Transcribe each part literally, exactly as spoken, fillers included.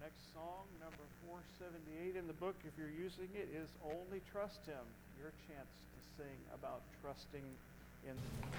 next song, number four seventy-eight in the book, if you're using it, is Only Trust Him. Your chance to sing about trusting in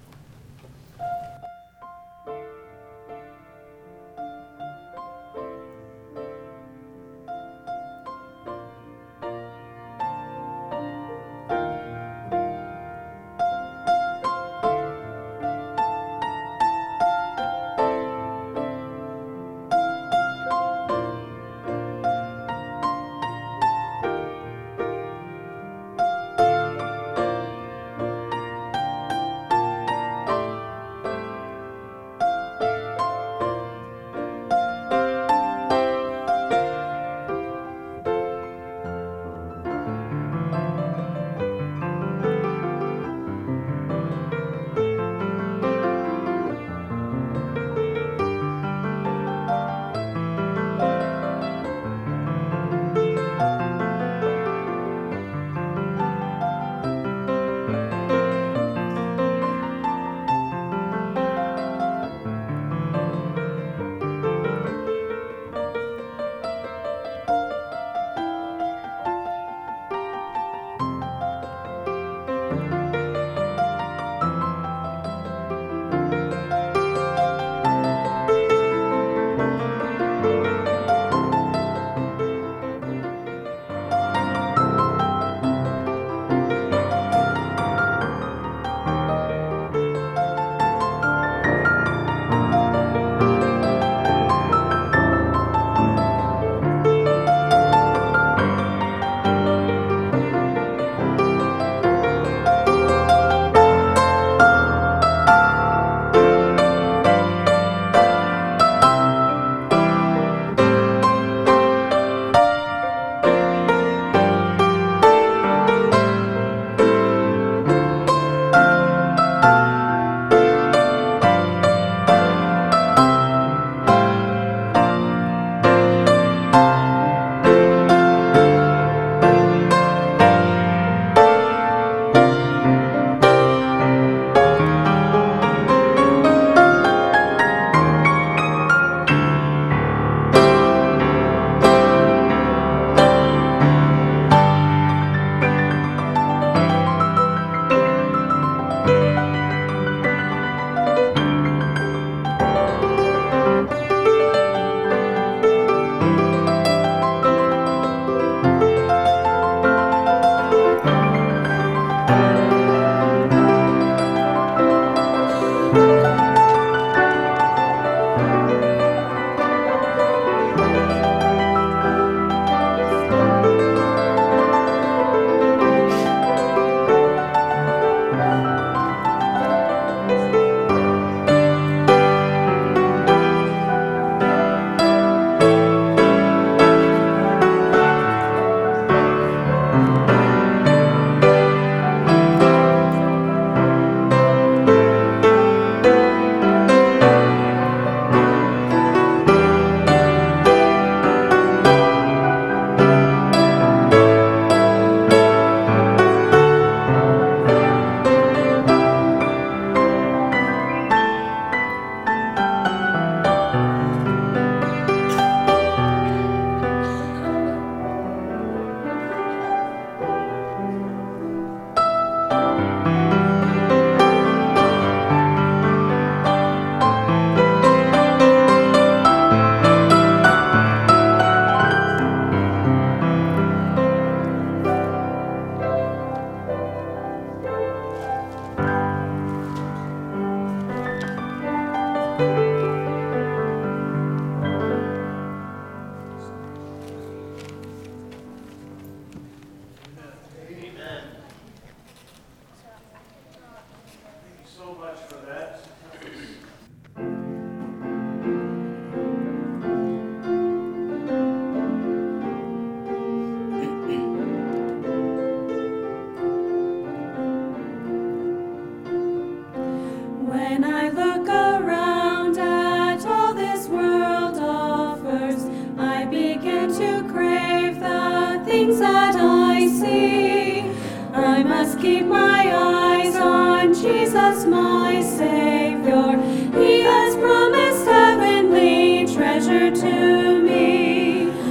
keep my eyes on Jesus, my Savior. He has promised heavenly treasure to me.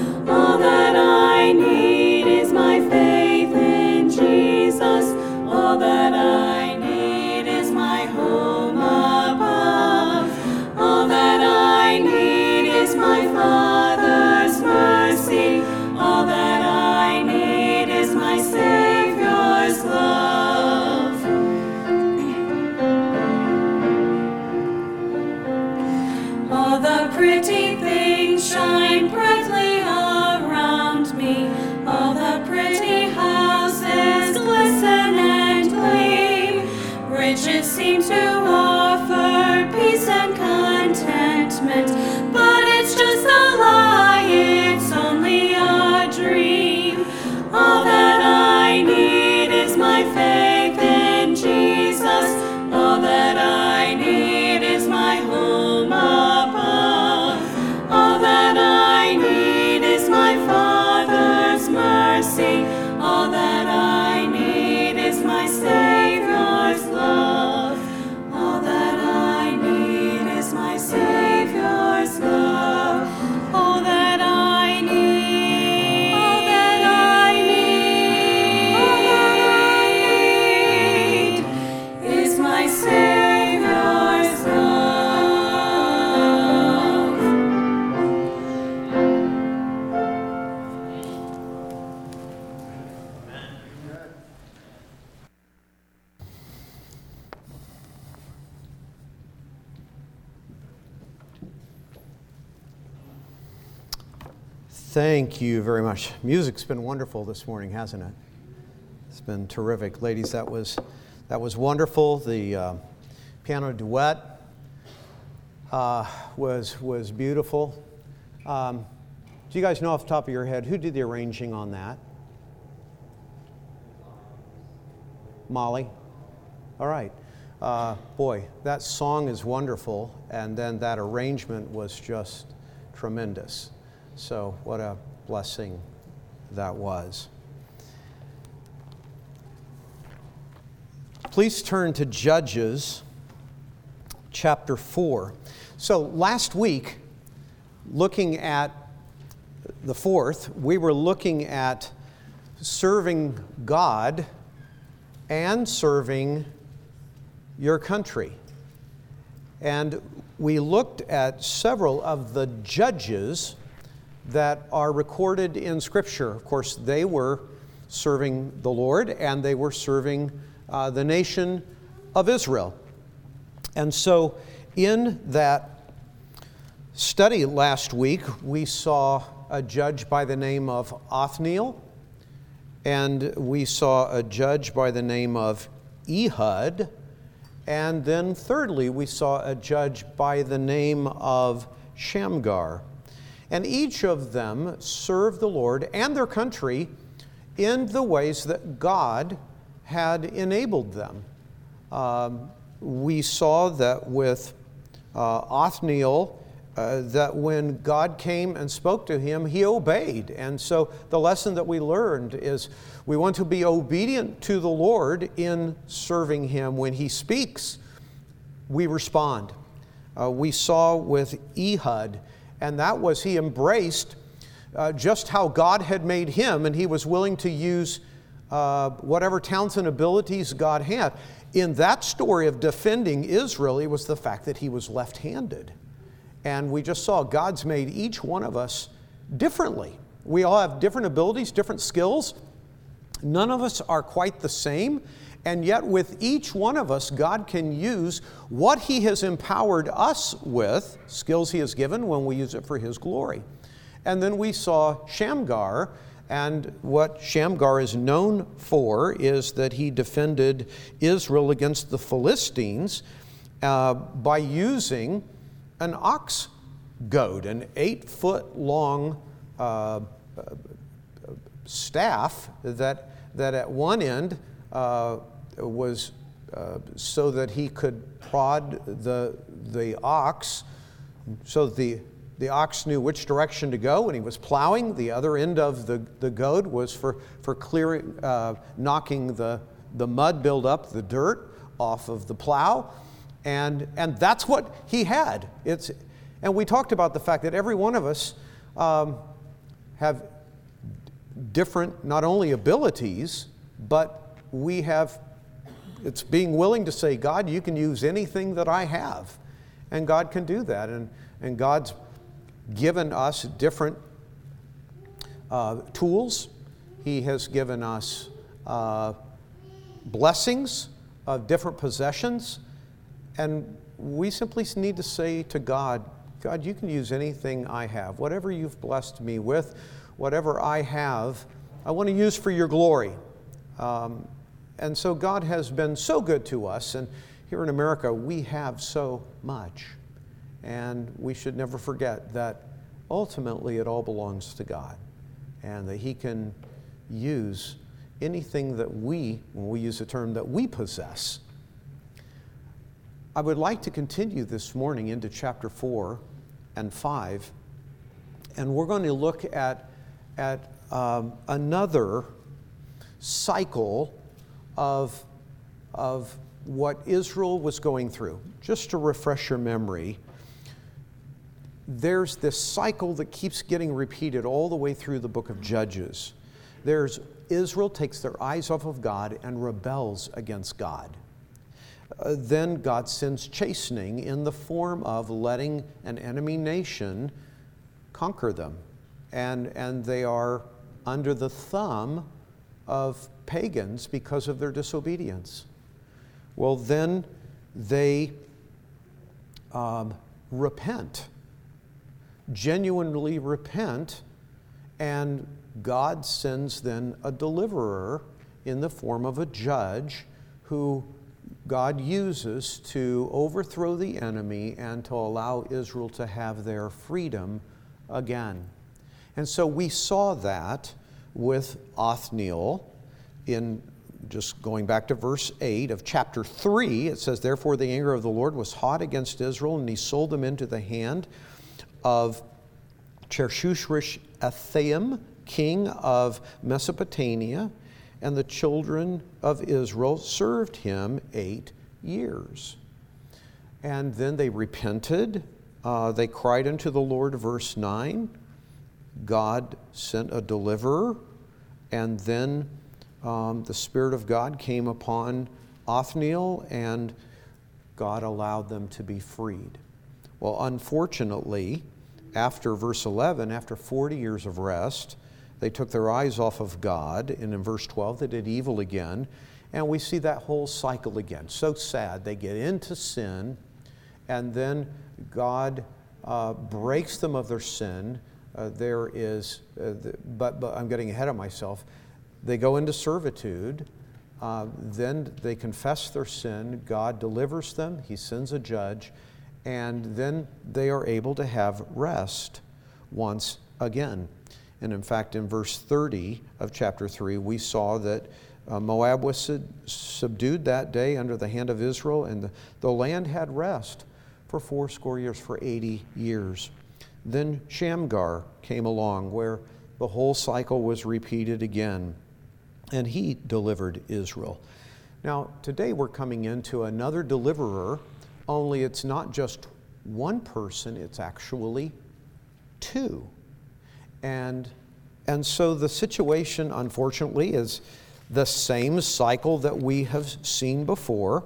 Thank you very much. Music's been wonderful this morning, hasn't it? It's been terrific. Ladies, that was that was wonderful. The uh, piano duet uh, was was beautiful. Um, do you guys know off the top of your head who did the arranging on that? Molly? All right. Uh, boy, that song is wonderful, and then that arrangement was just tremendous. So what a blessing that was. Please turn to Judges chapter four. So last week, looking at the fourth, we were looking at serving God and serving your country. And we looked at several of the judges that are recorded in Scripture. Of course, they were serving the Lord and they were serving uh, the nation of Israel. And so in that study last week, we saw a judge by the name of Othniel, and we saw a judge by the name of Ehud, and then thirdly, we saw a judge by the name of Shamgar. And each of them served the Lord and their country in the ways that God had enabled them. Um, we saw that with uh, Othniel, uh, that when God came and spoke to him, he obeyed. And so the lesson that we learned is we want to be obedient to the Lord in serving him. When he speaks, we respond. Uh, we saw with Ehud, and that was he embraced uh, just how God had made him, and he was willing to use uh, whatever talents and abilities God had. In that story of defending Israel, it was the fact that he was left-handed. And we just saw God's made each one of us differently. We all have different abilities, different skills. None of us are quite the same. And yet with each one of us, God can use what he has empowered us with, skills he has given, when we use it for his glory. And then we saw Shamgar, and what Shamgar is known for is that he defended Israel against the Philistines uh, by using an ox goad, an eight-foot-long uh, staff that, that at one end uh, was uh, so that he could prod the, the ox, so the, the ox knew which direction to go when he was plowing. The other end of the, the goad was for, for clearing, uh, knocking the, the mud buildup, the dirt off of the plow. And, and that's what he had. It's, and we talked about the fact that every one of us um, have different, not only abilities, but we have, it's being willing to say, God, you can use anything that I have. And God can do that. And, and God's given us different uh, tools. He has given us uh, blessings of different possessions. And we simply need to say to God, God, you can use anything I have. Whatever you've blessed me with, whatever I have, I want to use for your glory. Um, and so God has been so good to us. And here in America, we have so much. And we should never forget that ultimately it all belongs to God. And that he can use anything that we, when we use the term, that we possess. I would like to continue this morning into chapter four and five, and we're going to look at, at um, another cycle of, of what Israel was going through. Just to refresh your memory, there's this cycle that keeps getting repeated all the way through the book of Judges. There's Israel takes their eyes off of God and rebels against God. Uh, then God sends chastening in the form of letting an enemy nation conquer them. And, and they are under the thumb of pagans because of their disobedience. Well, then they um, repent, genuinely repent, And God sends then a deliverer in the form of a judge who God uses to overthrow the enemy and to allow Israel to have their freedom again. And so we saw that with Othniel in, just going back to verse eight of chapter three, it says, "Therefore the anger of the Lord was hot against Israel, and he sold them into the hand of Chershusrish-Ethaim, king of Mesopotamia, and the children of Israel served him eight years. And then they repented. Uh, they cried unto the Lord," verse nine. God sent a deliverer, and then um, the Spirit of God came upon Othniel, and God allowed them to be freed. Well, unfortunately, after verse eleven, after forty years of rest, they took their eyes off of God, and in verse twelve, they did evil again, and we see that whole cycle again. So sad. They get into sin, and then God uh, breaks them of their sin. Uh, there is, uh, the, but, but I'm getting ahead of myself. They go into servitude. Uh, then they confess their sin. God delivers them. He sends a judge. And then they are able to have rest once again. And in fact, in verse thirty of chapter three, we saw that uh, Moab was sub- subdued that day under the hand of Israel, and the, the land had rest for four score years, for eighty years. Then Shamgar came along, where the whole cycle was repeated again, and he delivered Israel. Now, today we're coming into another deliverer, only it's not just one person, it's actually two. And, and so the situation, unfortunately, is the same cycle that we have seen before.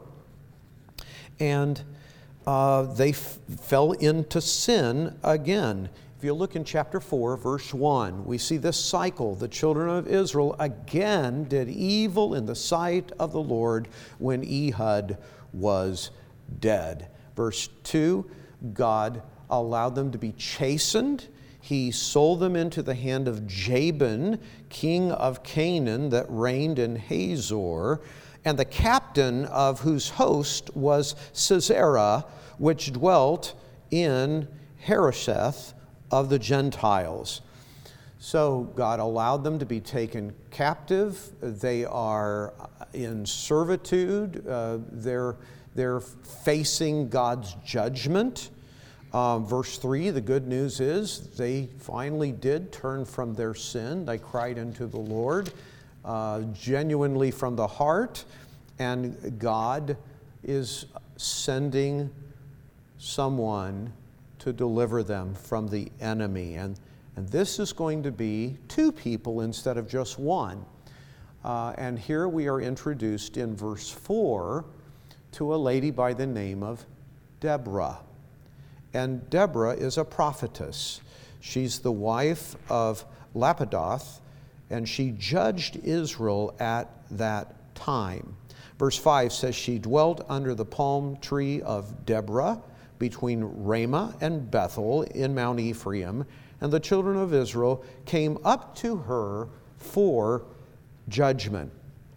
And uh, they f- fell into sin again. If you look in chapter four, verse one, we see this cycle. The children of Israel again did evil in the sight of the Lord when Ehud was dead. Verse two, God allowed them to be chastened. He sold them into the hand of Jabin, king of Canaan, that reigned in Hazor, and the captain of whose host was Sisera, which dwelt in Harosheth of the Gentiles. So God allowed them to be taken captive. They are in servitude. Uh, they're, they're facing God's judgment. Um, verse three, the good news is they finally did turn from their sin. They cried unto the Lord uh, genuinely from the heart, and God is sending someone to deliver them from the enemy. And, and this is going to be two people instead of just one. Uh, and here we are introduced in verse four to a lady by the name of Deborah. And Deborah is a prophetess. She's the wife of Lapidoth, and she judged Israel at that time. Verse five says, "She dwelt under the palm tree of Deborah between Ramah and Bethel in Mount Ephraim, and the children of Israel came up to her for judgment."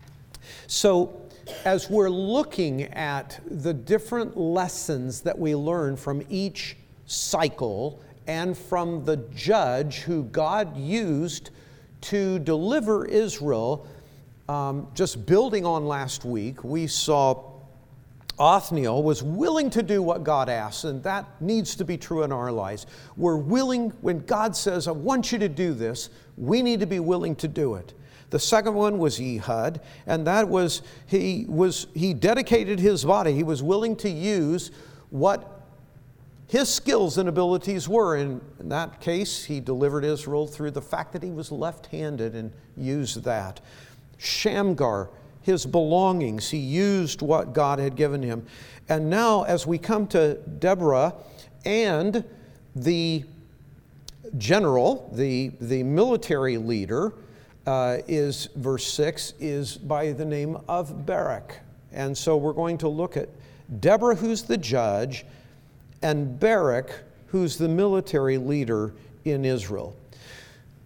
So, as we're looking at the different lessons that we learn from each cycle and from the judge who God used to deliver Israel, um, just building on last week, we saw Othniel was willing to do what God asked, and that needs to be true in our lives. We're willing, when God says, "I want you to do this," we need to be willing to do it. The second one was Ehud, and that was he was he dedicated his body. He was willing to use what his skills and abilities were. In, in that case, he delivered Israel through the fact that he was left-handed and used that. Shamgar, his belongings, he used what God had given him. And now, as we come to Deborah and the general, the, the military leader, Uh, is verse six, is by the name of Barak. And so we're going to look at Deborah, who's the judge, and Barak, who's the military leader in Israel.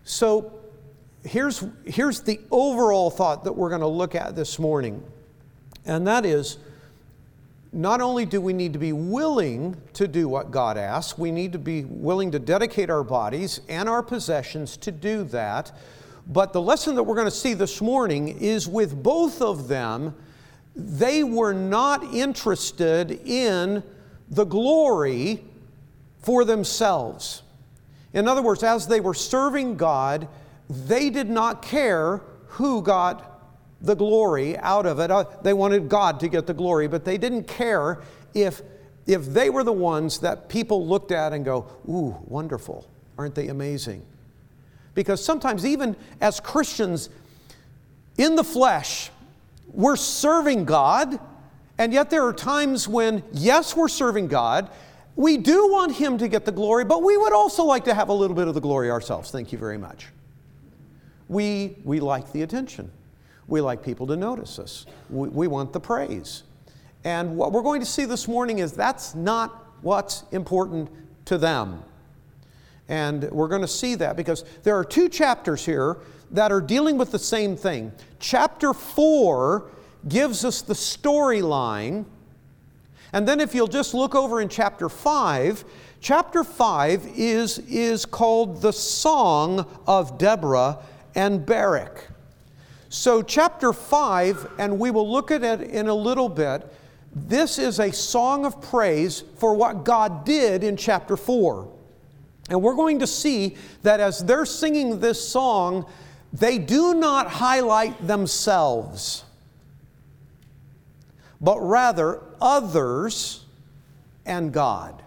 So here's, here's the overall thought that we're going to look at this morning. And that is, not only do we need to be willing to do what God asks, we need to be willing to dedicate our bodies and our possessions to do that. But the lesson that we're going to see this morning is with both of them, they were not interested in the glory for themselves. In other words, as they were serving God, they did not care who got the glory out of it. Uh, they wanted God to get the glory, but they didn't care if, if they were the ones that people looked at and go, ooh, wonderful, aren't they amazing? Because sometimes even as Christians in the flesh, we're serving God, and yet there are times when, yes, we're serving God, we do want Him to get the glory, but we would also like to have a little bit of the glory ourselves. Thank you very much. We, we like the attention. We like people to notice us. We, we want the praise. And what we're going to see this morning is that's not what's important to them. And we're going to see that because there are two chapters here that are dealing with the same thing. Chapter four gives us the storyline. And then if you'll just look over in chapter five, chapter five is, is called the Song of Deborah and Barak. So chapter five, and we will look at it in a little bit, this is a song of praise for what God did in chapter four. And we're going to see that as they're singing this song, they do not highlight themselves, but rather others and God.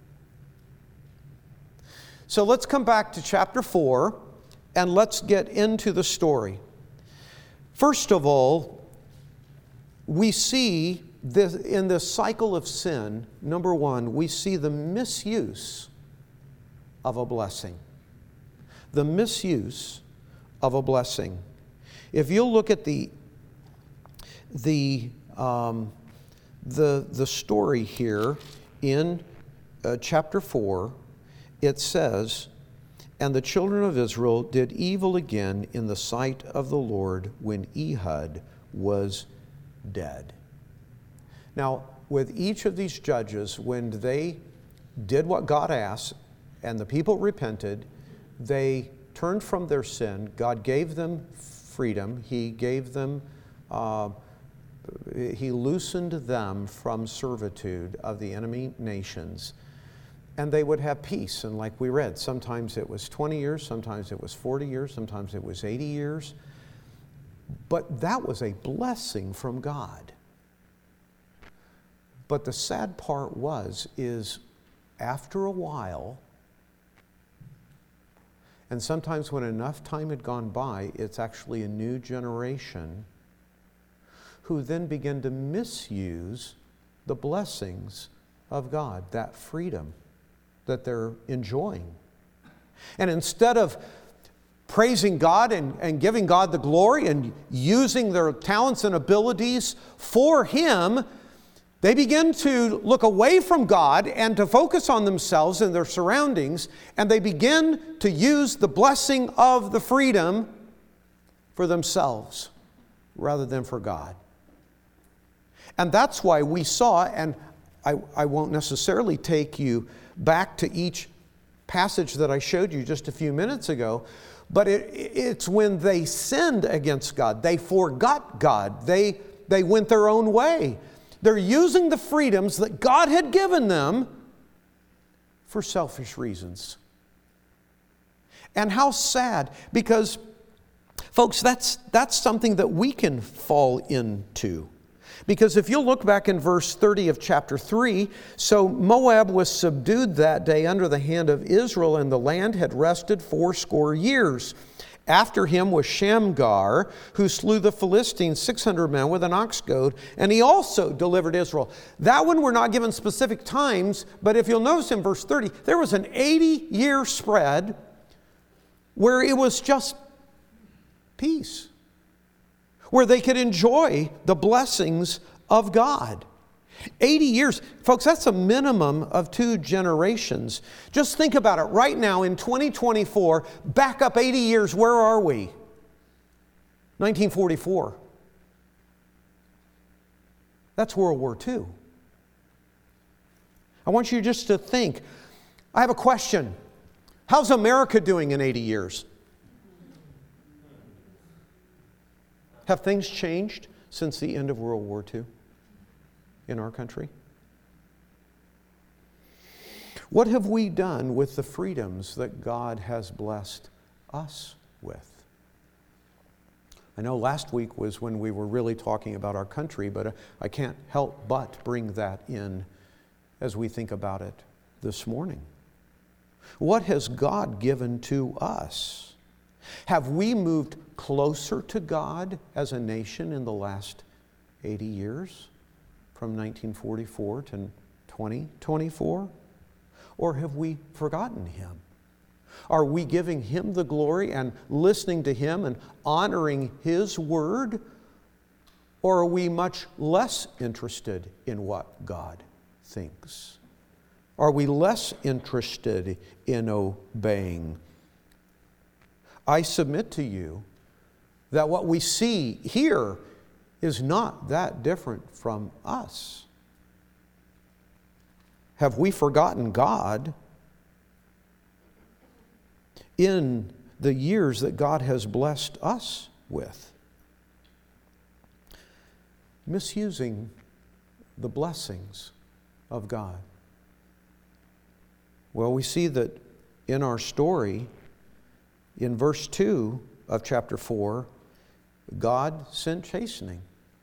So let's come back to chapter four and let's get into the story. First of all, we see this, in this cycle of sin, number one, we see the misuse of a blessing. The misuse of a blessing. If you'll look at the, the, um, the, the story here in uh, chapter four, it says, "And the children of Israel did evil again in the sight of the Lord when Ehud was dead." Now, with each of these judges, when they did what God asked and the people repented, they turned from their sin. God gave them freedom. He gave them, uh, He loosened them from servitude of the enemy nations. And they would have peace. And like we read, sometimes it was twenty years, sometimes it was forty years, sometimes it was eighty years. But that was a blessing from God. But the sad part was, is after a while, and sometimes when enough time had gone by, it's actually a new generation who then begin to misuse the blessings of God, that freedom that they're enjoying. And instead of praising God and, and giving God the glory and using their talents and abilities for Him, they begin to look away from God and to focus on themselves and their surroundings, and they begin to use the blessing of the freedom for themselves rather than for God. And that's why we saw, and I, I won't necessarily take you back to each passage that I showed you just a few minutes ago, but it, it's when they sinned against God, they forgot God, they, they went their own way. They're using the freedoms that God had given them for selfish reasons. And how sad, because, folks, that's, that's something that we can fall into. Because if you'll look back in verse thirty of chapter three, so Moab was subdued that day under the hand of Israel, and the land had rested fourscore years. After him was Shamgar, who slew the Philistines, six hundred men with an ox goad, and he also delivered Israel. That one we're not given specific times, but if you'll notice in verse thirty, there was an eighty-year spread where it was just peace, where they could enjoy the blessings of God. eighty years. Folks, that's a minimum of two generations. Just think about it. Right now in twenty twenty-four, back up eighty years, where are we? nineteen forty-four. That's World War Two. I want you just to think. I have a question. How's America doing in eighty years? Have things changed since the end of World War Two in our country? What have we done with the freedoms that God has blessed us with? I know last week was when we were really talking about our country, but I can't help but bring that in as we think about it this morning. What has God given to us? Have we moved closer to God as a nation in the last eighty years, from nineteen forty-four to twenty twenty-four? Or have we forgotten Him? Are we giving Him the glory and listening to Him and honoring His word? Or are we much less interested in what God thinks? Are we less interested in obeying? I submit to you that what we see here is not that different from us. Have we forgotten God in the years that God has blessed us with? Misusing the blessings of God. Well, we see that in our story, in verse two of chapter four, God sent chastening.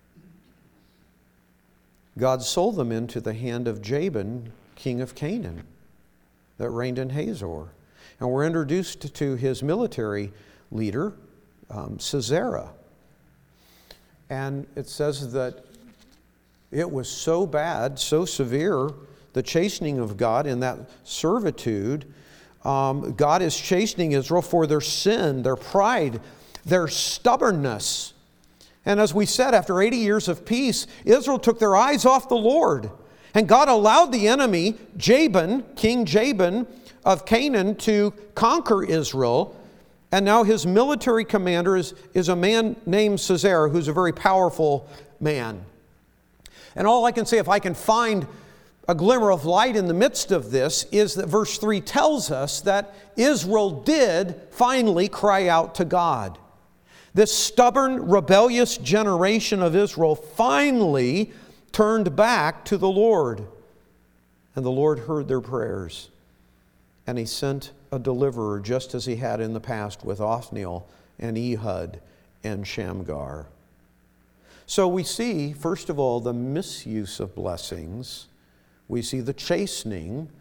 God sold them into the hand of Jabin, king of Canaan, that reigned in Hazor. And we're introduced to his military leader, um, Sisera. And it says that it was so bad, so severe, the chastening of God in that servitude. Um, God is chastening Israel for their sin, their pride, their stubbornness. And as we said, after eighty years of peace, Israel took their eyes off the Lord. And God allowed the enemy, Jabin, King Jabin of Canaan, to conquer Israel. And now his military commander is, is a man named Sisera, who's a very powerful man. And all I can say, if I can find a glimmer of light in the midst of this, is that verse three tells us that Israel did finally cry out to God. This stubborn, rebellious generation of Israel finally turned back to the Lord. And the Lord heard their prayers. And He sent a deliverer, just as He had in the past with Othniel and Ehud and Shamgar. So we see, first of all, the misuse of blessings. We see the chastening.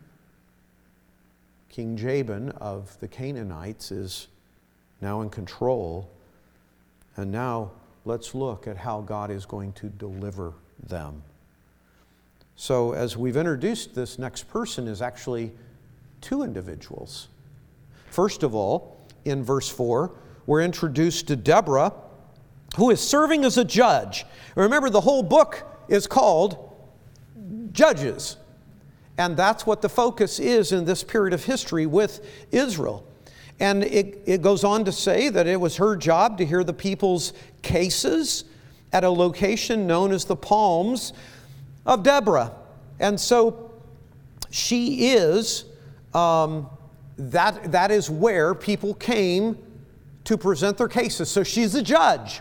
King Jabin of the Canaanites is now in control. And now let's look at how God is going to deliver them. So as we've introduced, this next person is actually two individuals. First of all, in verse four, we're introduced to Deborah, who is serving as a judge. Remember, the whole book is called Judges. And that's what the focus is in this period of history with Israel. And it, it goes on to say that it was her job to hear the people's cases at a location known as the Palms of Deborah. And so she is, um, that, that is where people came to present their cases. So she's a judge.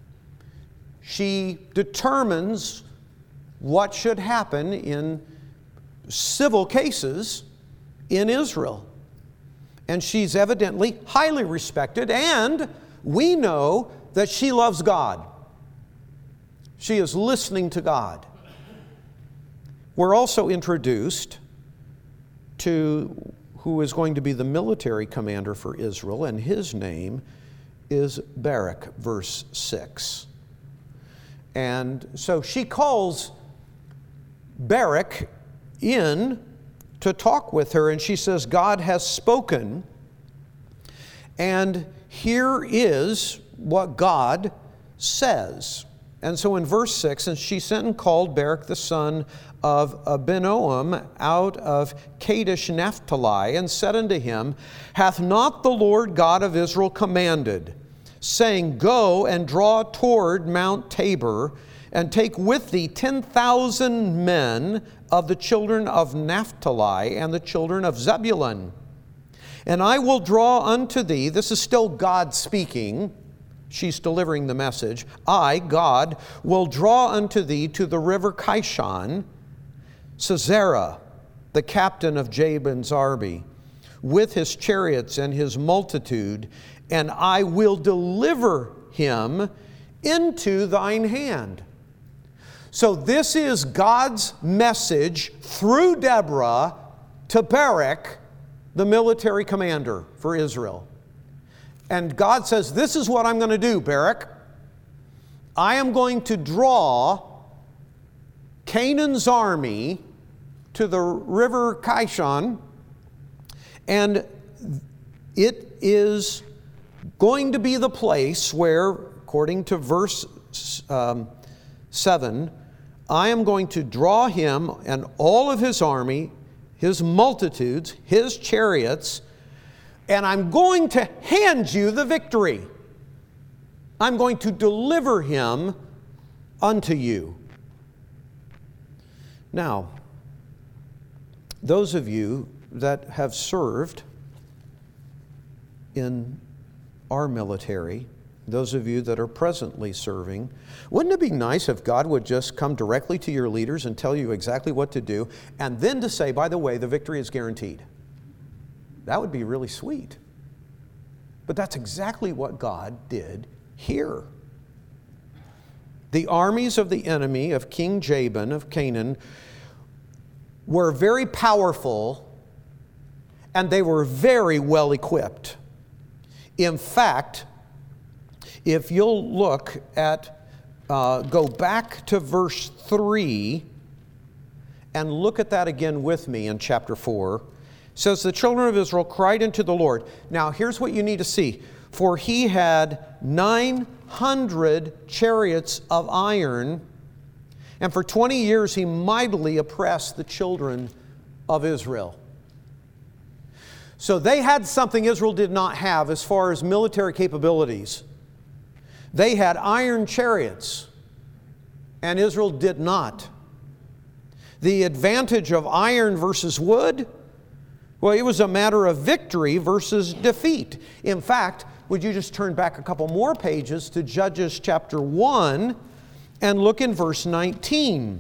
She determines what should happen in civil cases in Israel. And she's evidently highly respected, and we know that she loves God. She is listening to God. We're also introduced to who is going to be the military commander for Israel, and his name is Barak, verse six. And so she calls Barak in to talk with her, and she says, God has spoken, and here is what God says. And so in verse six, and she sent and called Barak the son of Abinoam out of Kadesh Naphtali, and said unto him, Hath not the Lord God of Israel commanded, saying, Go and draw toward Mount Tabor, and take with thee ten thousand men of the children of Naphtali and the children of Zebulun? And I will draw unto thee, this is still God speaking, she's delivering the message, I, God, will draw unto thee to the river Kishon, Sisera, the captain of Jabin's army, with his chariots and his multitude, and I will deliver him into thine hand. So this is God's message through Deborah to Barak, the military commander for Israel. And God says, this is what I'm going to do, Barak. I am going to draw Canaan's army to the river Kishon, and it is going to be the place where, according to verse um, seven, I am going to draw him and all of his army, his multitudes, his chariots, and I'm going to hand you the victory. I'm going to deliver him unto you. Now, those of you that have served in our military, those of you that are presently serving, wouldn't it be nice if God would just come directly to your leaders and tell you exactly what to do, and then to say, by the way, the victory is guaranteed? That would be really sweet. But that's exactly what God did here. The armies of the enemy of King Jabin of Canaan were very powerful, and they were very well equipped. In fact, if you'll look at, uh, go back to verse three and look at that again with me in chapter four. It says, the children of Israel cried unto the Lord. Now here's what you need to see. For he had nine hundred chariots of iron, and for twenty years he mightily oppressed the children of Israel. So they had something Israel did not have as far as military capabilities. They had iron chariots, and Israel did not. The advantage of iron versus wood, well, it was a matter of victory versus defeat. In fact, would you just turn back a couple more pages to Judges chapter one and look in verse nineteen.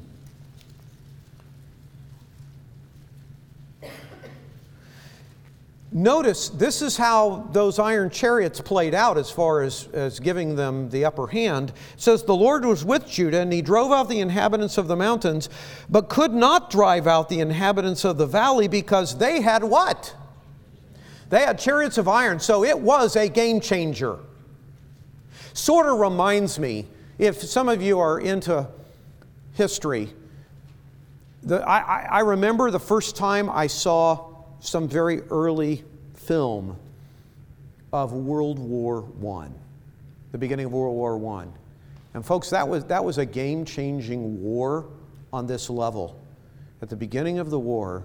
Notice, this is how those iron chariots played out as far as, as giving them the upper hand. It says, the Lord was with Judah, and he drove out the inhabitants of the mountains, but could not drive out the inhabitants of the valley, because they had what? They had chariots of iron, so it was a game changer. Sort of reminds me, if some of you are into history, the, I, I remember the first time I saw some very early film of World War One, the beginning of World War One. And folks, that was, that was a game-changing war on this level. At the beginning of the war,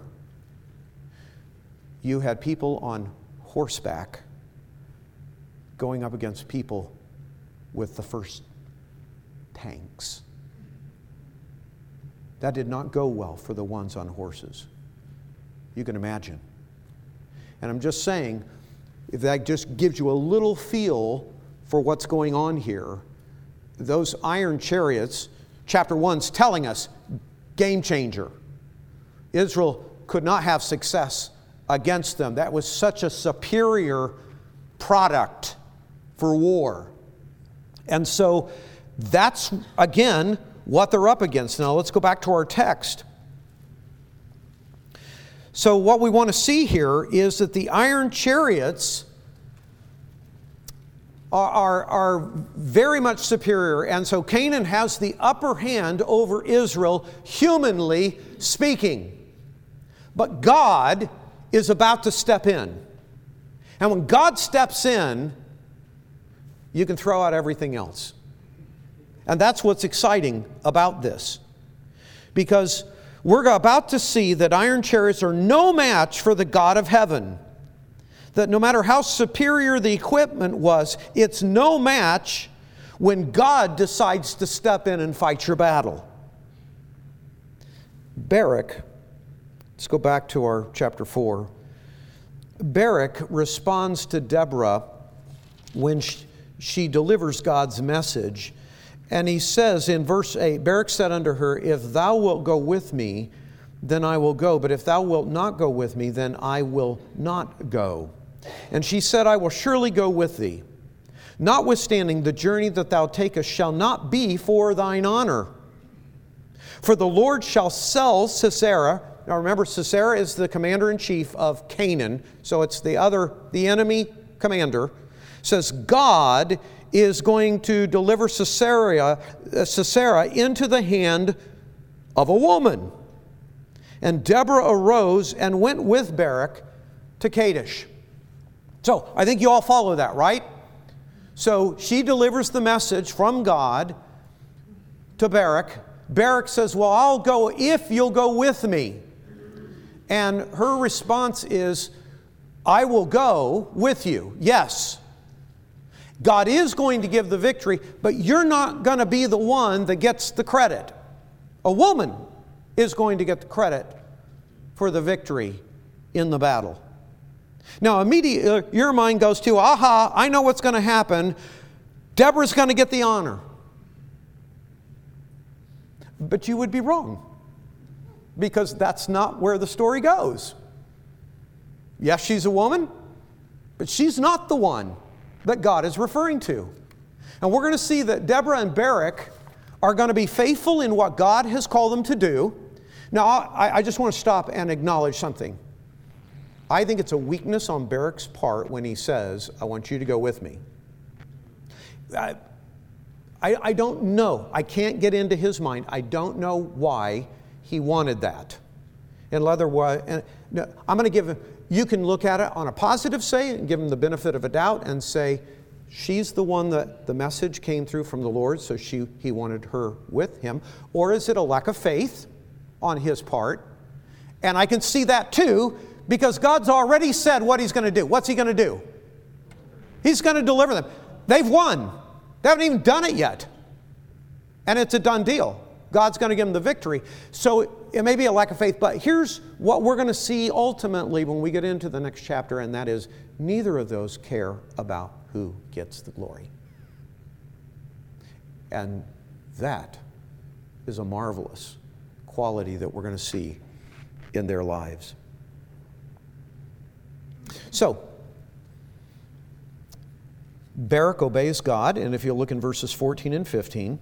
you had people on horseback going up against people with the first tanks. That did not go well for the ones on horses. You can imagine. And I'm just saying, if that just gives you a little feel for what's going on here, those iron chariots, chapter one's telling us, game changer. Israel could not have success against them. That was such a superior product for war. And so that's, again, what they're up against. Now let's go back to our text. So what we want to see here is that the iron chariots are, are, are very much superior. And so Canaan has the upper hand over Israel, humanly speaking. But God is about to step in. And when God steps in, you can throw out everything else. And that's what's exciting about this. Because we're about to see that iron chariots are no match for the God of heaven. That no matter how superior the equipment was, it's no match when God decides to step in and fight your battle. Barak, let's go back to our chapter four. Barak responds to Deborah when she, she delivers God's message. And he says in verse eight, Barak said unto her, if thou wilt go with me, then I will go. But if thou wilt not go with me, then I will not go. And she said, I will surely go with thee. Notwithstanding, the journey that thou takest shall not be for thine honor. For the Lord shall sell Sisera. Now remember, Sisera is the commander-in-chief of Canaan. So it's the other, the enemy commander. Says, God is going to deliver Sisera, uh, Sisera into the hand of a woman. And Deborah arose and went with Barak to Kadesh. So I think you all follow that, right? So she delivers the message from God to Barak. Barak says, well, I'll go if you'll go with me. And her response is, I will go with you. Yes. God is going to give the victory, but you're not going to be the one that gets the credit. A woman is going to get the credit for the victory in the battle. Now, immediately your mind goes to, aha, I know what's going to happen. Deborah's going to get the honor. But you would be wrong, because that's not where the story goes. Yes, she's a woman, but she's not the one that God is referring to. And we're going to see that Deborah and Barak are going to be faithful in what God has called them to do. Now, I, I just want to stop and acknowledge something. I think it's a weakness on Barak's part when he says, I want you to go with me. I, I, I don't know. I can't get into his mind. I don't know why he wanted that. And otherwise, and, no, I'm going to give him, you can look at it on a positive say and give him the benefit of a doubt and say, she's the one that the message came through from the Lord, so she, he wanted her with him. Or is it a lack of faith on his part? And I can see that too, because God's already said what he's going to do. What's he going to do? He's going to deliver them. They've won. They haven't even done it yet. And it's a done deal. God's going to give them the victory. So it may be a lack of faith, but here's what we're going to see ultimately when we get into the next chapter, and that is neither of those care about who gets the glory. And that is a marvelous quality that we're going to see in their lives. So, Barak obeys God, and if you look in verses fourteen and fifteen,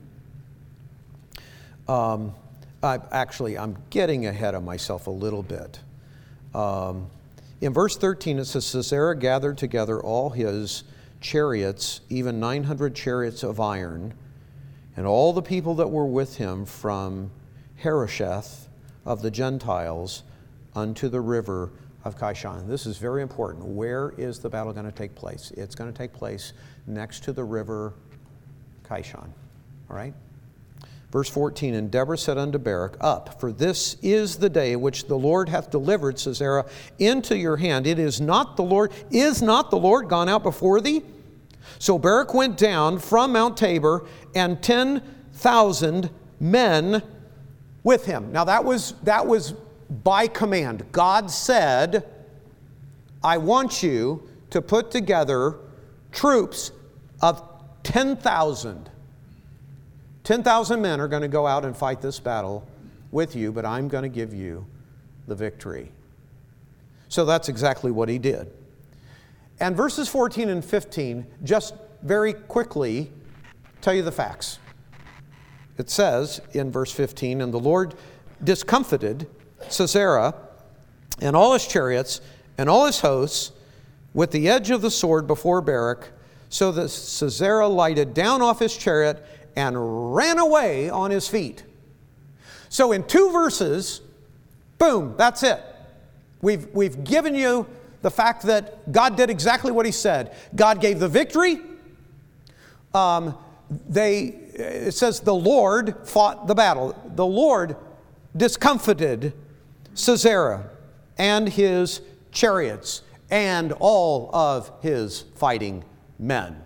um, I, actually, I'm getting ahead of myself a little bit. Um, in verse thirteen, it says, Sisera gathered together all his chariots, even nine hundred chariots of iron, and all the people that were with him from Harosheth of the Gentiles unto the river of Kishon. This is very important. Where is the battle going to take place? It's going to take place next to the river Kishon. All right? Verse fourteen, and Deborah said unto Barak, Up, for this is the day which the Lord hath delivered Sisera into your hand. It is not the Lord, is not the Lord gone out before thee? So Barak went down from Mount Tabor, and ten thousand men with him. Now that was that was by command. God said, I want you to put together troops of ten thousand. ten thousand men are going to go out and fight this battle with you, but I'm going to give you the victory. So that's exactly what he did. And verses fourteen and fifteen just very quickly tell you the facts. It says in verse fifteen, and the Lord discomfited Sisera and all his chariots and all his hosts with the edge of the sword before Barak, so that Sisera lighted down off his chariot and ran away on his feet. So in two verses, boom, that's it. We've, we've given you the fact that God did exactly what he said. God gave the victory. Um, they, it says the Lord fought the battle. The Lord discomfited Sisera and his chariots and all of his fighting men.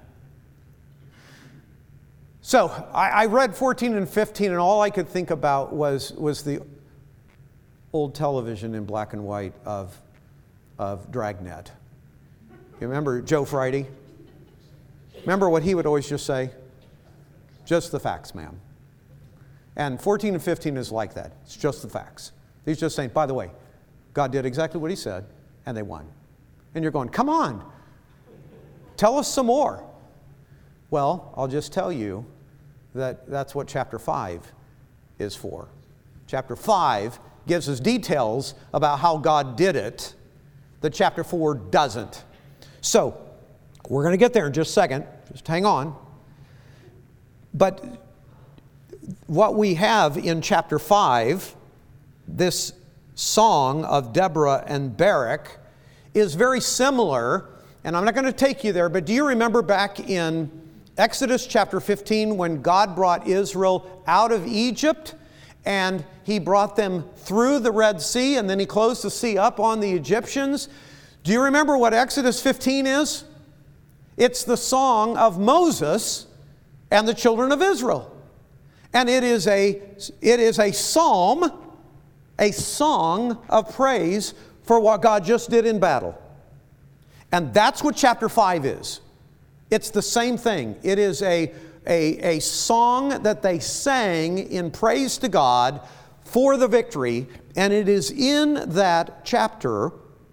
So I, I read fourteen and fifteen, and all I could think about was, was the old television in black and white of, of Dragnet. You remember Joe Friday? Remember what he would always just say? Just the facts, ma'am. And fourteen and fifteen is like that. It's just the facts. He's just saying, by the way, God did exactly what he said, and they won. And you're going, come on, tell us some more. Well, I'll just tell you that that's what chapter five is for. Chapter five gives us details about how God did it that chapter four doesn't. So, we're going to get there in just a second. Just hang on. But what we have in chapter five, this song of Deborah and Barak, is very similar. And I'm not going to take you there, but do you remember back in Exodus chapter fifteen when God brought Israel out of Egypt and he brought them through the Red Sea and then he closed the sea up on the Egyptians? Do you remember what Exodus fifteen is? It's the song of Moses and the children of Israel. And it is a, it is a psalm, a song of praise for what God just did in battle. And that's what chapter five is. It's the same thing. It is a, a, a song that they sang in praise to God for the victory. And it is in that chapter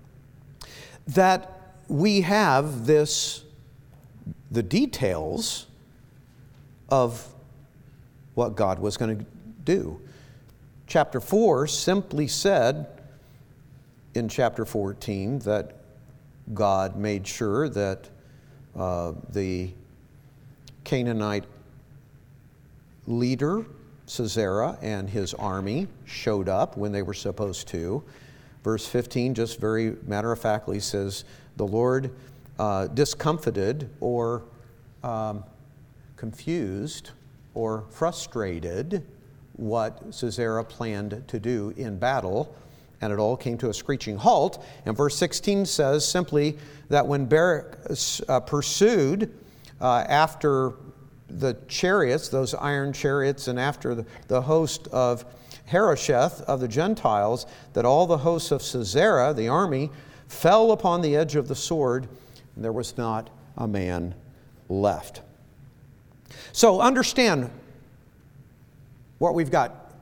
that we have this, the details of what God was going to do. Chapter four simply said in chapter fourteen that God made sure that uh, the Canaanite leader, Sisera, and his army showed up when they were supposed to. Verse fifteen, just very matter-of-factly, says, the Lord uh, discomfited or um, confused or frustrated what Sisera planned to do in battle, and it all came to a screeching halt. And verse sixteen says simply that when Barak uh, pursued uh, after the chariots, those iron chariots, and after the, the host of Harosheth of the Gentiles, that all the hosts of Sisera, the army, fell upon the edge of the sword, and there was not a man left. So understand what we've got.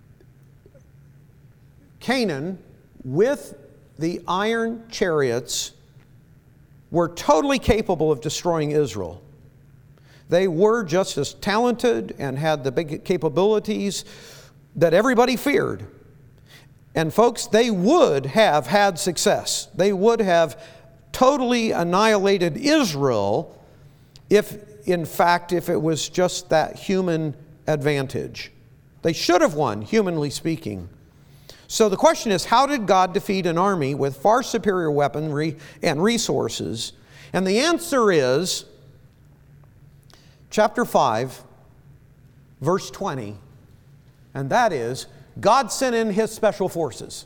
Canaan, with the iron chariots, were totally capable of destroying Israel. They were just as talented and had the big capabilities that everybody feared. And folks, they would have had success. They would have totally annihilated Israel if, in fact, if it was just that human advantage. They should have won, humanly speaking. So the question is, how did God defeat an army with far superior weaponry and resources? And the answer is chapter five, verse twenty, and that is, God sent in His special forces.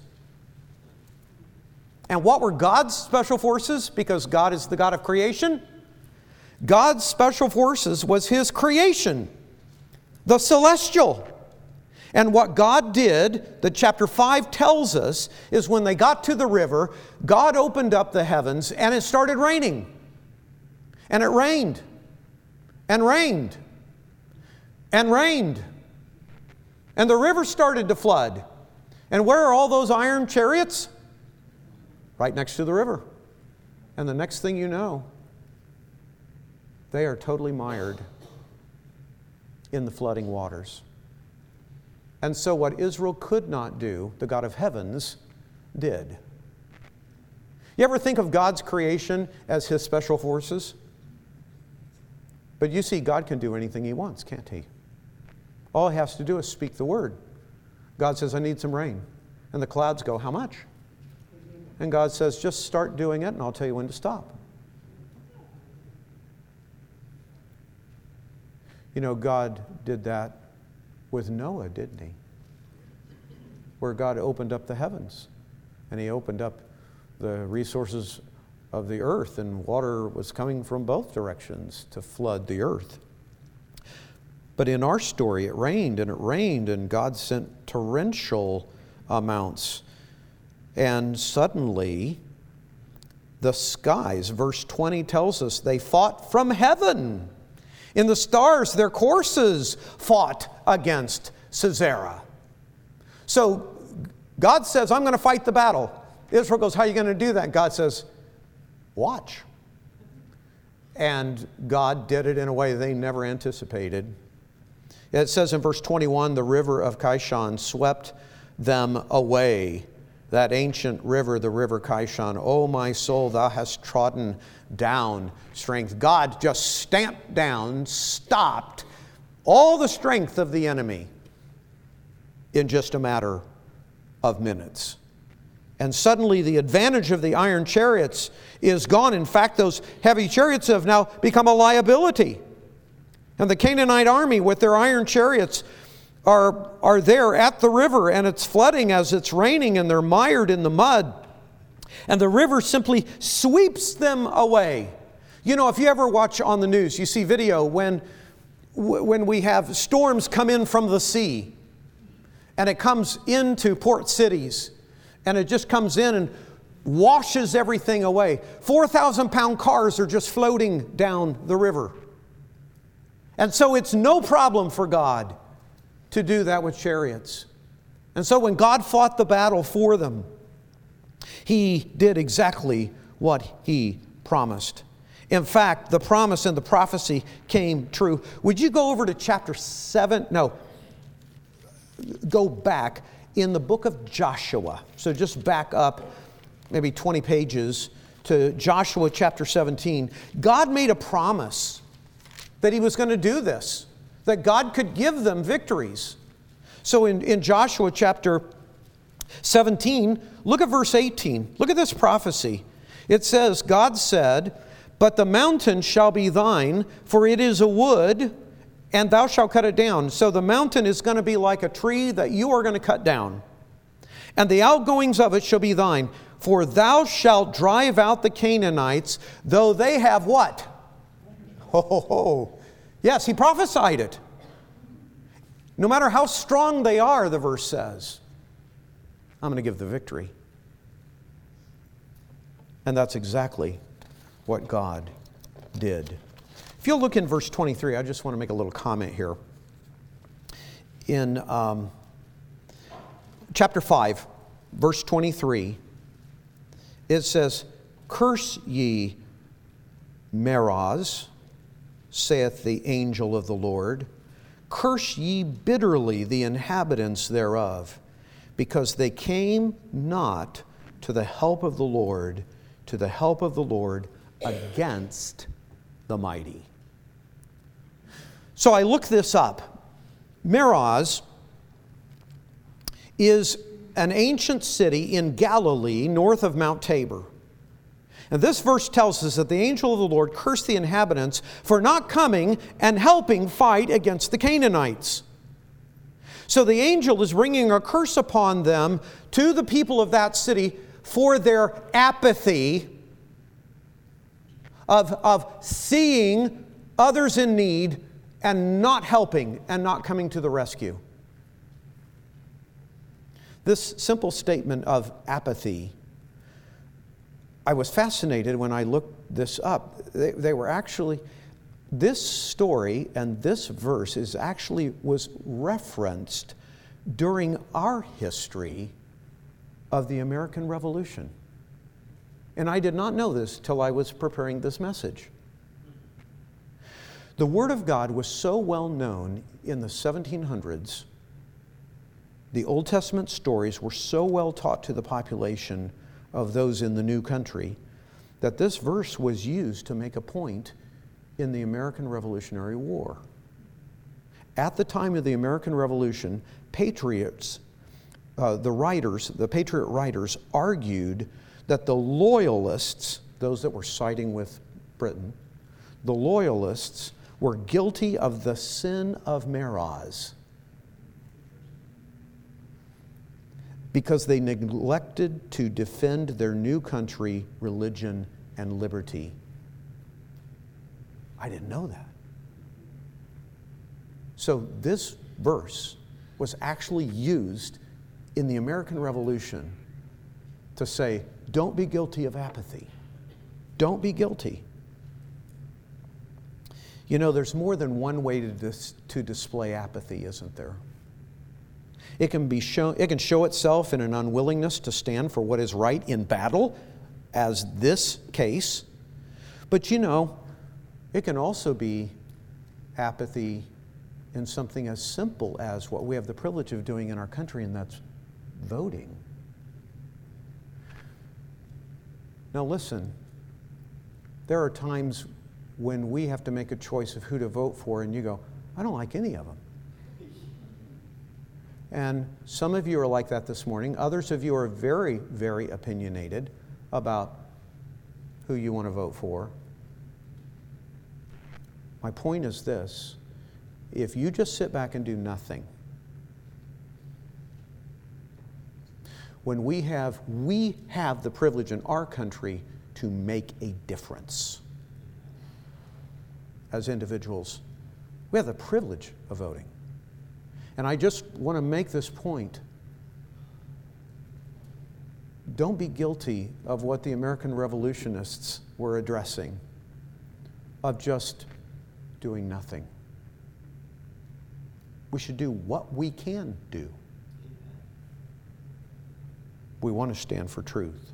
And what were God's special forces? Because God is the God of creation. God's special forces was His creation, the celestial. And what God did, that chapter five tells us, is when they got to the river, God opened up the heavens and it started raining. And it rained. And rained. And rained. And the river started to flood. And where are all those iron chariots? Right next to the river. And the next thing you know, they are totally mired in the flooding waters. And so what Israel could not do, the God of heavens did. You ever think of God's creation as His special forces? But you see, God can do anything He wants, can't He? All He has to do is speak the word. God says, I need some rain. And the clouds go, how much? And God says, just start doing it and I'll tell you when to stop. You know, God did that with Noah, didn't he? Where God opened up the heavens, and he opened up the resources of the earth, and water was coming from both directions to flood the earth. But in our story, it rained and it rained, and God sent torrential amounts. And suddenly, the skies, verse twenty tells us, they fought from heaven. In the stars, their courses fought against Sisera. So God says, I'm going to fight the battle. Israel goes, how are you going to do that? God says, watch. And God did it in a way they never anticipated. It says in verse twenty-one, the river of Kishon swept them away. That ancient river, the river Kishon. Oh, my soul, thou hast trodden down strength. God just stamped down, stopped all the strength of the enemy in just a matter of minutes. And suddenly the advantage of the iron chariots is gone. In fact, those heavy chariots have now become a liability. And the Canaanite army with their iron chariots are, are there at the river, and it's flooding as it's raining, and they're mired in the mud. And the river simply sweeps them away. You know, if you ever watch on the news, you see video when, when we have storms come in from the sea, and it comes into port cities, and it just comes in and washes everything away. four thousand pound cars are just floating down the river. And so it's no problem for God to do that with chariots. And so when God fought the battle for them, he did exactly what he promised. In fact, the promise and the prophecy came true. Would you go over to chapter seven? No, go back in the book of Joshua. So just back up maybe twenty pages to Joshua chapter seventeen. God made a promise that he was going to do this, that God could give them victories. So in, in Joshua chapter seventeen, look at verse eighteen. Look at this prophecy. It says, God said, but the mountain shall be thine, for it is a wood, and thou shalt cut it down. So the mountain is going to be like a tree that you are going to cut down. And the outgoings of it shall be thine, for thou shalt drive out the Canaanites, though they have what? Ho, ho, ho. Yes, he prophesied it. No matter how strong they are, the verse says, I'm going to give the victory. And that's exactly what God did. If you'll look in verse twenty-three, I just want to make a little comment here. In um, chapter five, verse twenty-three, it says, curse ye Meroz, saith the angel of the Lord. Curse ye bitterly the inhabitants thereof, because they came not to the help of the Lord, to the help of the Lord against the mighty. So I looked this up. Meroz is an ancient city in Galilee, north of Mount Tabor. And this verse tells us that the angel of the Lord cursed the inhabitants for not coming and helping fight against the Canaanites. So the angel is bringing a curse upon them to the people of that city for their apathy of, of seeing others in need and not helping and not coming to the rescue. This simple statement of apathy, I was fascinated when I looked this up. They, they were actually, this story and this verse is actually was referenced during our history of the American Revolution. And I did not know this till I was preparing this message. The Word of God was so well known in the seventeen hundreds. The Old Testament stories were so well taught to the population of those in the new country that this verse was used to make a point in the American Revolutionary War. At the time of the American Revolution, patriots, uh, the writers, the patriot writers argued that the loyalists, those that were siding with Britain, the loyalists were guilty of the sin of Meroz because they neglected to defend their new country, religion, and liberty. I didn't know that. So this verse was actually used in the American Revolution to say, don't be guilty of apathy. Don't be guilty. You know, there's more than one way to, dis- to display apathy, isn't there? It can be show, it can show itself in an unwillingness to stand for what is right in battle, as this case. But you know, it can also be apathy in something as simple as what we have the privilege of doing in our country, and that's voting. Now listen, there are times when we have to make a choice of who to vote for, and you go, I don't like any of them. And some of you are like that this morning. Others of you are very, very opinionated about who you want to vote for. My point is this: if you just sit back and do nothing, when we have, we have the privilege in our country to make a difference as individuals. We have the privilege of voting. And I just want to make this point. Don't be guilty of what the American revolutionists were addressing, of just doing nothing. We should do what we can do. We want to stand for truth.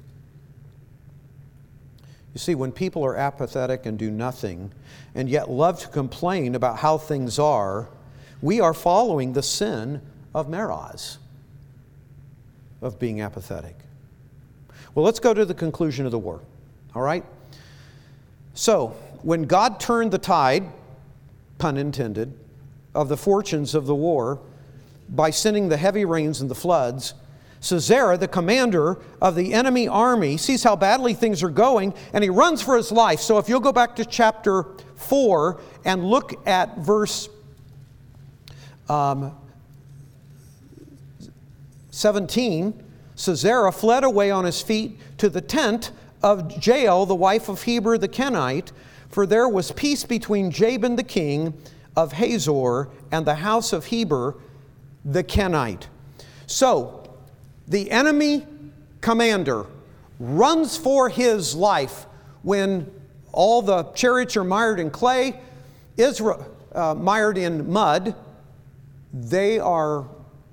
You see, when people are apathetic and do nothing, and yet love to complain about how things are, we are following the sin of Meroz, of being apathetic. Well, let's go to the conclusion of the war, all right? So, when God turned the tide, pun intended, of the fortunes of the war by sending the heavy rains and the floods, Sisera, the commander of the enemy army, sees how badly things are going, and he runs for his life. So if you'll go back to chapter four and look at verse um, seventeen, Sisera fled away on his feet to the tent of Jael, the wife of Heber the Kenite, for there was peace between Jabin the king of Hazor and the house of Heber the Kenite. So, the enemy commander runs for his life when all the chariots are mired in clay, Israel uh, mired in mud. They are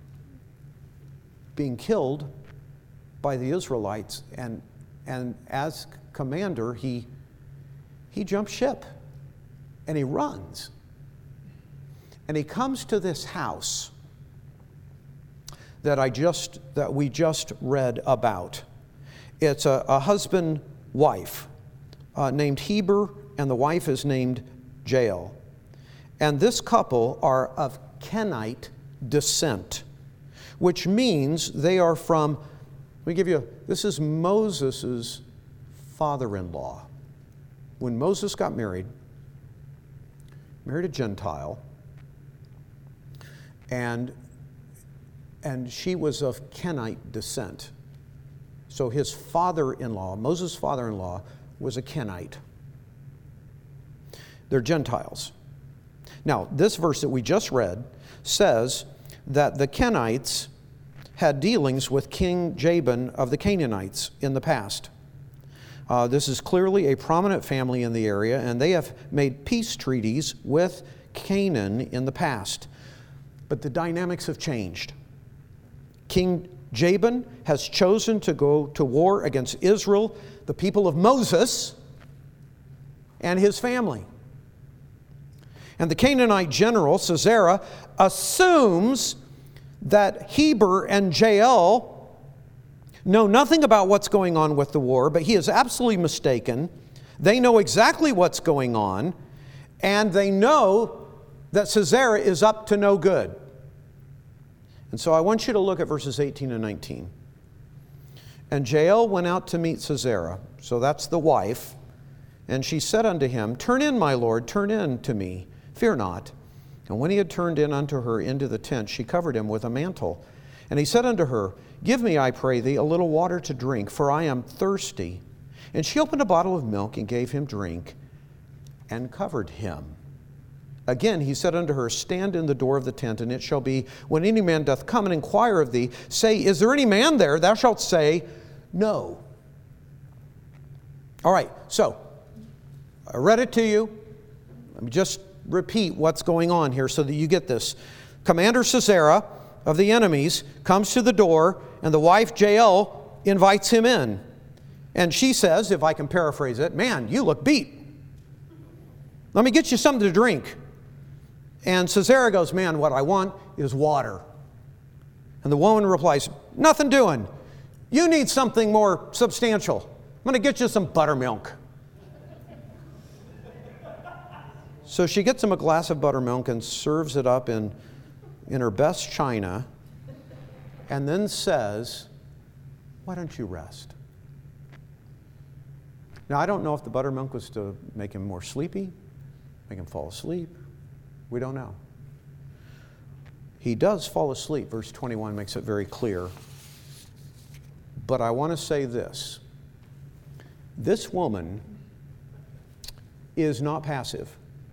being killed by the Israelites, and and as commander, he he jumps ship and he runs, and he comes to this house that I just that we just read about. It's a, a husband-wife uh, named Heber, and the wife is named Jael. And this couple are of Kenite descent, which means they are from, let me give you, a, this is Moses' father-in-law. When Moses got married, married a Gentile, and and she was of Kenite descent. So his father-in-law, Moses' father-in-law, was a Kenite. They're Gentiles. Now, this verse that we just read says that the Kenites had dealings with King Jabin of the Canaanites in the past. Uh, this is clearly a prominent family in the area, and they have made peace treaties with Canaan in the past. But the dynamics have changed. King Jabin has chosen to go to war against Israel, the people of Moses, and his family. And the Canaanite general, Sisera, assumes that Heber and Jael know nothing about what's going on with the war, but he is absolutely mistaken. They know exactly what's going on, and they know that Sisera is up to no good. And so I want you to look at verses eighteen and nineteen. And Jael went out to meet Sisera, so that's the wife, and she said unto him, Turn in, my lord, turn in to me. Fear not. And when he had turned in unto her into the tent, she covered him with a mantle. And he said unto her, Give me, I pray thee, a little water to drink, for I am thirsty. And she opened a bottle of milk and gave him drink, and covered him. Again he said unto her, Stand in the door of the tent, and it shall be, when any man doth come and inquire of thee, say, Is there any man there? Thou shalt say, No. All right, so I read it to you. Let me just repeat what's going on here so that you get this. Commander Sisera of the enemies comes to the door, and the wife Jael invites him in. And she says, if I can paraphrase it, Man, you look beat. Let me get you something to drink. And Sisera goes, Man, what I want is water. And the woman replies, Nothing doing. You need something more substantial. I'm going to get you some buttermilk. So she gets him a glass of buttermilk and serves it up in, in her best china, and then says, Why don't you rest? Now, I don't know if the buttermilk was to make him more sleepy, make him fall asleep. We don't know. He does fall asleep. Verse twenty-one makes it very clear. But I want to say this. This woman is not passive.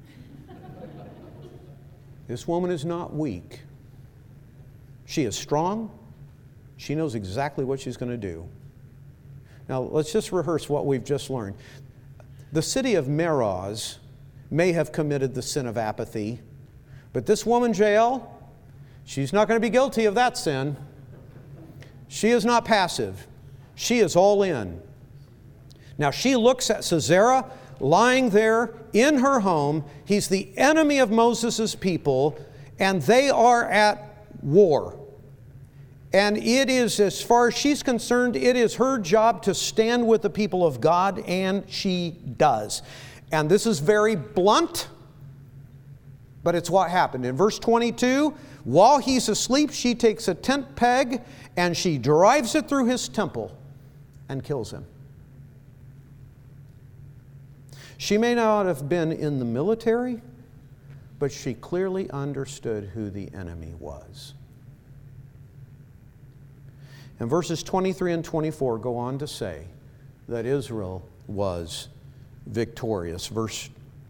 This woman is not weak. She is strong. She knows exactly what she's going to do. Now, let's just rehearse what we've just learned. The city of Meroz may have committed the sin of apathy, but this woman, Jael, she's not going to be guilty of that sin. She is not passive. She is all in. Now, she looks at Sisera lying there in her home. He's the enemy of Moses' people, and they are at war. And it is, as far as she's concerned, it is her job to stand with the people of God, and she does. And this is very blunt, but it's what happened. In verse twenty-two, while he's asleep, she takes a tent peg and she drives it through his temple and kills him. She may not have been in the military, but she clearly understood who the enemy was. And verses twenty-three and twenty-four go on to say that Israel was victorious. Verse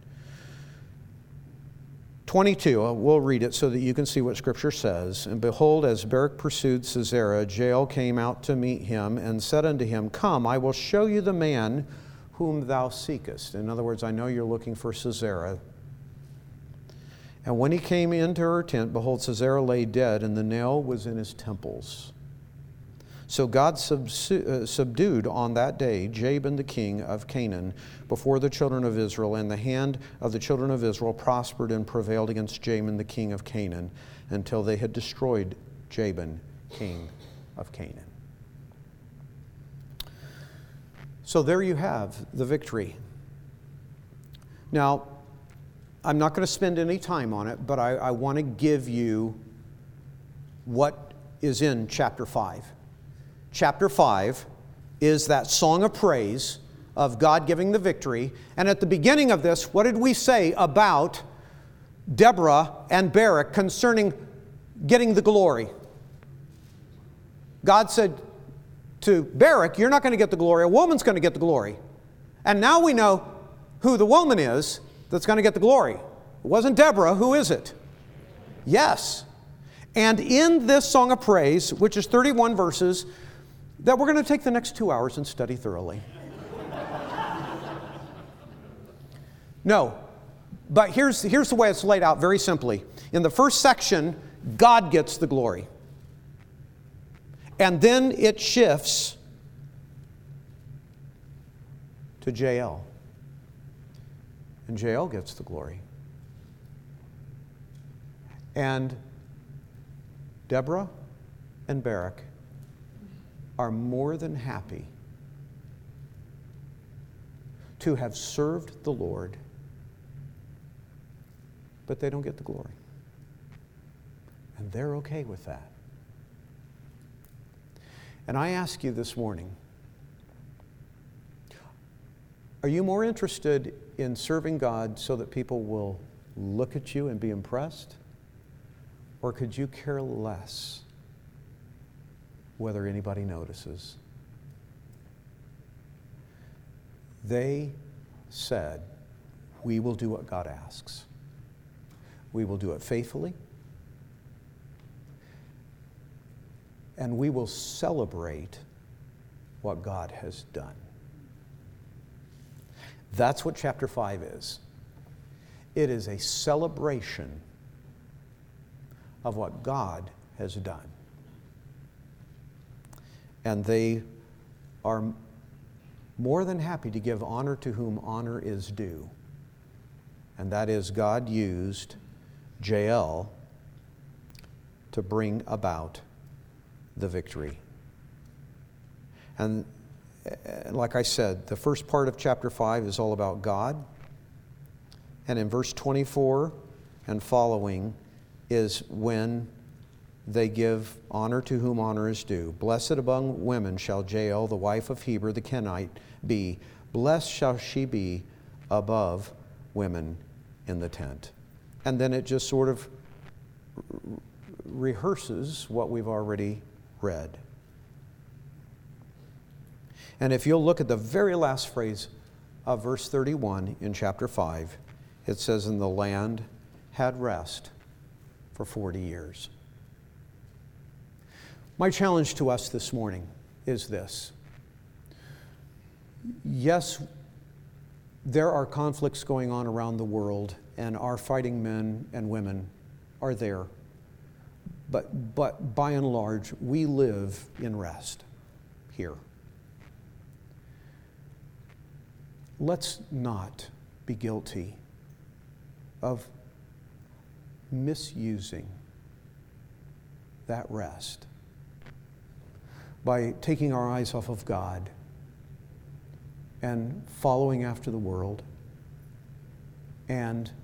twenty-two, we'll read it so that you can see what Scripture says. And behold, as Barak pursued Sisera, Jael came out to meet him and said unto him, Come, I will show you the man whom thou seekest. In other words, I know you're looking for Sisera. And when he came into her tent, behold, Sisera lay dead, and the nail was in his temples. So God subdued on that day Jabin the king of Canaan before the children of Israel, and the hand of the children of Israel prospered and prevailed against Jabin the king of Canaan until they had destroyed Jabin, king of Canaan. So there you have the victory. Now, I'm not going to spend any time on it, but I, I want to give you what is in chapter five. Chapter five is that song of praise of God giving the victory. And at the beginning of this, what did we say about Deborah and Barak concerning getting the glory? God said to Barak, you're not going to get the glory. A woman's going to get the glory. And now we know who the woman is that's going to get the glory. It wasn't Deborah. Who is it? Yes. And in this song of praise, which is thirty-one verses, that we're going to take the next two hours and study thoroughly. No, but here's, here's the way it's laid out very simply. In the first section, God gets the glory. And then it shifts to Jael. And Jael gets the glory. And Deborah and Barak are more than happy to have served the Lord, but they don't get the glory. And they're okay with that. And I ask you this morning, are you more interested in serving God so that people will look at you and be impressed? Or could you care less whether anybody notices? They said, we will do what God asks. We will do it faithfully. And we will celebrate what God has done. That's what chapter five is. It is a celebration of what God has done. And they are more than happy to give honor to whom honor is due. And that is, God used Jael to bring about the victory. And like I said, the first part of chapter five is all about God. And in verse twenty-four and following is when they give honor to whom honor is due. Blessed among women shall Jael, the wife of Heber the Kenite, be. Blessed shall she be above women in the tent. And then it just sort of rehearses what we've already read. And if you'll look at the very last phrase of verse thirty-one in chapter five, it says, and the land had rest for forty years. My challenge to us this morning is this. Yes, there are conflicts going on around the world, and our fighting men and women are there. But, but by and large, we live in rest here. Let's not be guilty of misusing that rest by taking our eyes off of God and following after the world and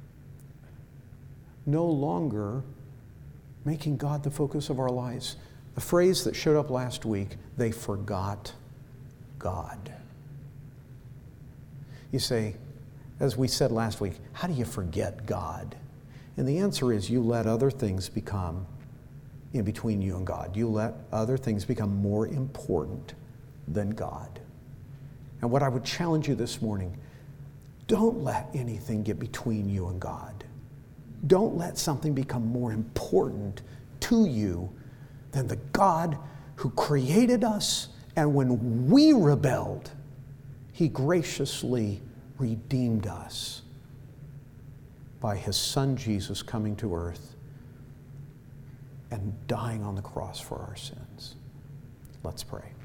no longer making God the focus of our lives. The phrase that showed up last week, they forgot God. You say, as we said last week, how do you forget God? And the answer is you let other things become in between you and God. You let other things become more important than God. And what I would challenge you this morning, don't let anything get between you and God. Don't let something become more important to you than the God who created us, and when we rebelled, He graciously redeemed us by His Son Jesus coming to earth and dying on the cross for our sins. Let's pray.